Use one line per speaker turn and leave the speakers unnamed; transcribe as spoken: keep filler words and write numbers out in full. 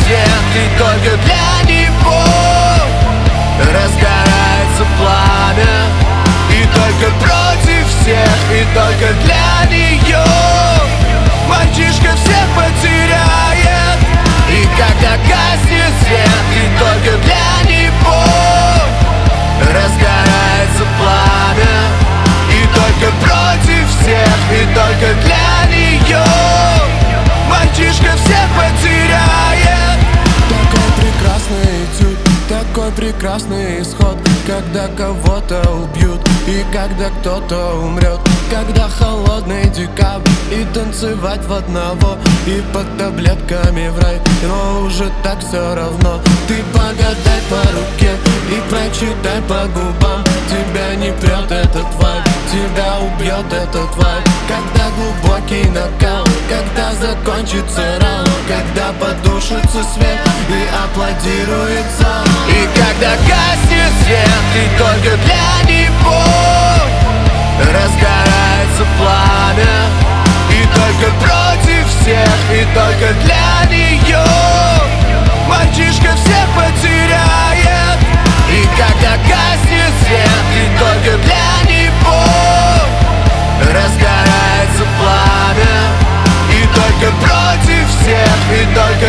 свет, и только для него разгорается пламя. И только против всех, и только для нее мальчишка всех потеряет. И когда гаснет свет, и только для него разгорается пламя. И только против всех, и только для нее мальчишка всех потеряет.
Такой прекрасный этюд, такой прекрасный исход, когда кого-то убьют и когда кто-то умрет. Когда холодный декабрь и танцевать в одного, и под таблетками в рай, но уже так все равно. Ты погадай по руке и прочитай по губам. Тебя не прет этот вайб, тебя убьет этот вайб. Когда глубокий нокаут, когда закончится раунд, когда потушится свет и аплодирует зал.
И когда гаснет свет, и только для него разгорается пламя. И только против всех, и только для нее мальчишка всех потеряет. И когда гаснет свет, и только для него разгорается пламя. И только против всех, и только